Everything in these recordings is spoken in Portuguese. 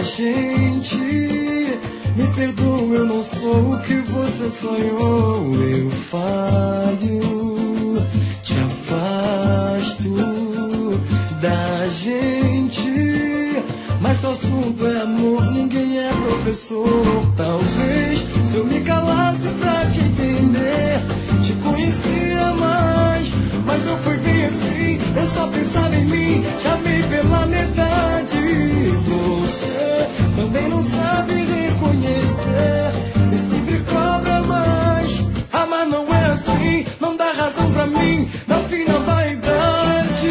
gente. Me perdoa, eu não sou o que você sonhou. Eu falho, te afasto da gente. Mas o assunto é amor, ninguém é professor. Talvez se eu me calasse pra te entender, te conhecia mais, mas não foi bem assim. Eu só pensava em mim, te amei pela metade. Você também não sabe reconhecer e sempre cobra mais. Amar não é assim, não dá razão pra mim, no fim na vaidade.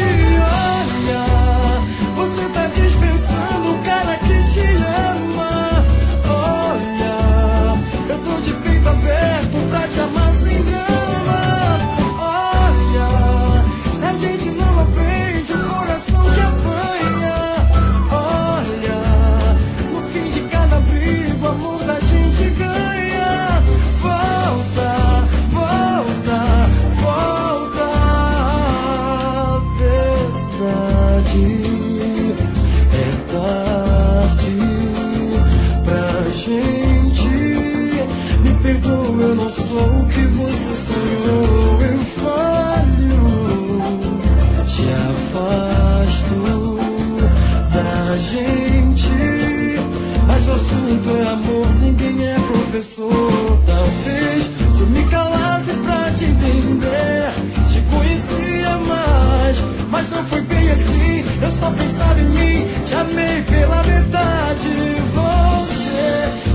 Olha, você tá dispensando o cara que te ama. Olha, eu tô de peito aberto pra te amar sem drama. Olha, se a gente não aprende, o coração que apanha. Olha, no fim de cada briga, o amor da gente ganha. Volta, volta, volta. A verdade é tarde pra gente. Me perdoa, eu não sou o que você sonhou. Eu falho, te afasto da gente. Mas o assunto é amor, ninguém é professor. Talvez se eu me calasse pra te entender, te conhecia mais, mas não foi bem assim. Eu só pensava em mim, te amei pela metade. Você